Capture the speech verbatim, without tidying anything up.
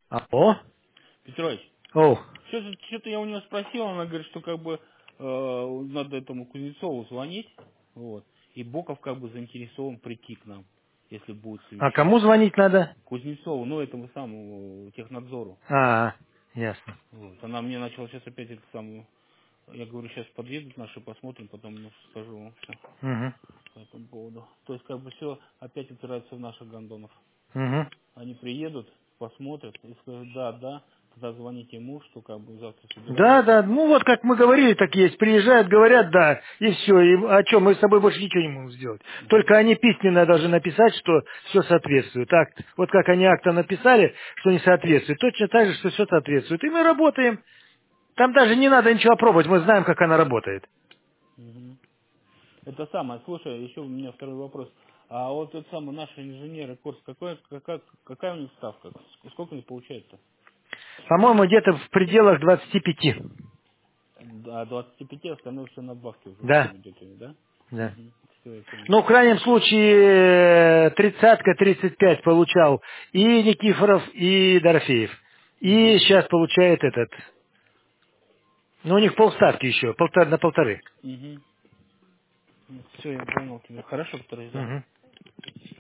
Алло? Петрович, О, что-то, что-то я у него спросил, она говорит, что как бы э, надо этому Кузнецову звонить, вот, и Боков как бы заинтересован прийти к нам, если будет а кому совещание. звонить надо? Кузнецову, ну, этому самому технадзору. А, ясно. Вот. Она мне начала сейчас опять это самое, я говорю, сейчас подъедут наши, посмотрим, потом ну, скажу вам все Угу, по этому поводу. То есть как бы все опять упирается в наших гондонов. угу. Они приедут, посмотрят и скажут, да, да, тогда звоните ему, что как бы завтра Да, собираемся. да, ну вот как мы говорили, так есть. Приезжают, говорят, да, и все. И о чем? Мы с тобой больше ничего не можем сделать. Мгм. Только они письменно должны написать, что все соответствует. Акт. Вот как они акта написали, что не соответствует, точно так же, что все соответствует. И мы работаем. Там даже не надо ничего пробовать, мы знаем, как она работает. Мгм. Это самое, слушай, еще у меня второй вопрос. А вот тот самый наш инженер курс, какой, какая, какая у них ставка? Ск- Сколько у них получается? По-моему, где-то в пределах двадцати пяти. А двадцать пять, остальное все надбавки уже в Да, общем идет, у них, да? да. Угу. Все, я понял. Ну, в крайнем случае, э, тридцатка, тридцать пять получал и Никифоров, и Дорофеев. И Угу. сейчас получает этот. Ну, у них полставки еще, полтора, на полторы. Угу. Все, я понял тебя. Хорошо, второй, да. Мгм.